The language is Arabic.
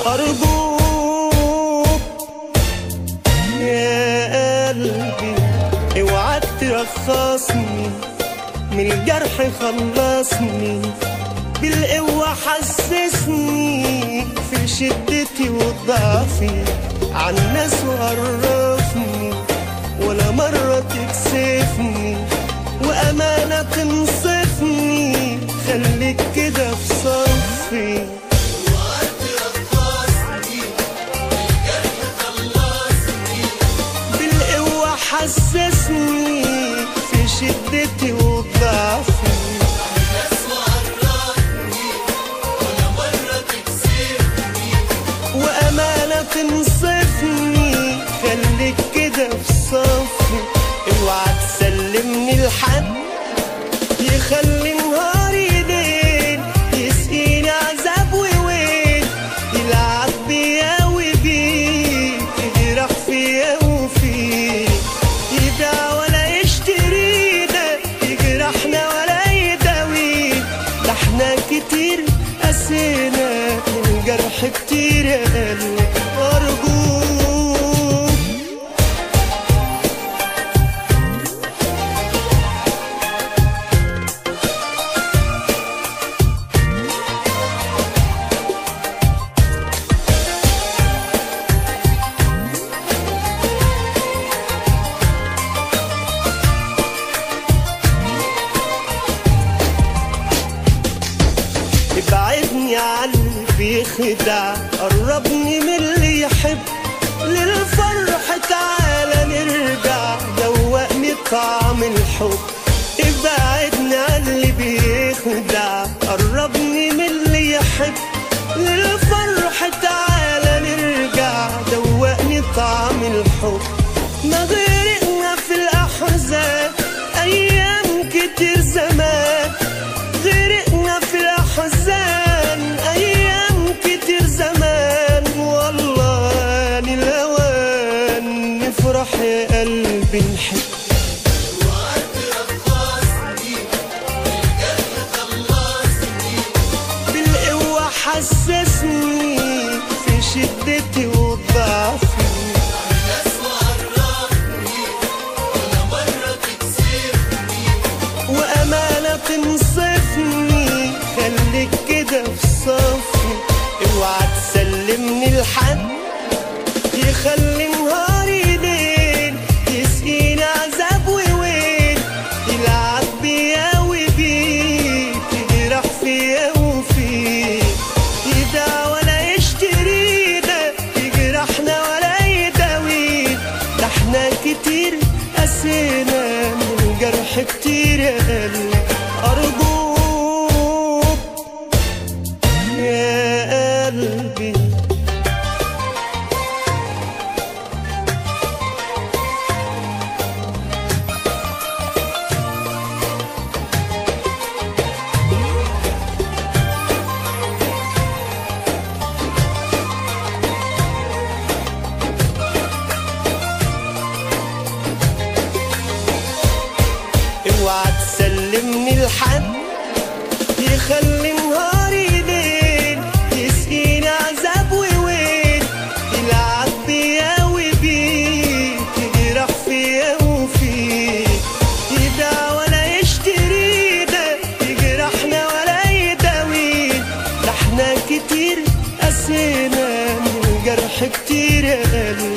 أرجوك يا قلبي اوعى ترخصني، من الجرح خلصني، بالقوة حسسني في شدتي وضعفي عالناس وعرفني، ولا مرة تكسفني وأمانة تنصفني، خليك كده في صفي. بالقوة حسسني في شدتي وضعفي، وأمانة تنصفني، خليك كده في صفي. اوعى تسلمني لحد يخلي نهاري ليل، يسقيني عذاب وويل، يلعب بيا وبيك، يجرح فيا وفيك، يبيع ولا يشترينا، يجرحنا ولا يداوينا، ده احنا كتير قسينا من الجرح كتير يا قلبي. أرجوك ابعدني عاللي بيخدع، قربني من اللي يحب، للفرح تعالى نرجع، دوقني طعم الحب. ابعدني عاللي بيخدع، قربني من اللي يحب، للفرح تعالى نرجع، دوقني طعم الحب. ما غرقنا في الأحزان أيام كتير زمان، غرقنا في الأحزان أيام كتير زمان، والله الأوان نفرح يا قلبي نحب. بالقوة حسسني في شدتي وضعفي، وأمانة تنصفني، خليك كده في صفي. اوعى تسلمني لحد يخلي نهاري ليل، يسقيني عذاب وويل، يلعب بيا وبيك، يجرح فيا وفيك، يبيع ولا يشترينا، يجرحنا ولا يداوينا، ده احنا كتير قسينا من الجرح كتير يا قلبي. أرجوك يا قلبي اوعى تسلمني لحد يخلي نهاري ليل، يسقيني عذاب وويل، يلعب بيا وبيك، يجرح فيا وفيك، يبيع ولا يشترينا، يجرحنا ولا يداوينا، ده احنا كتير قسينا من الجرح كتير يا قلبي.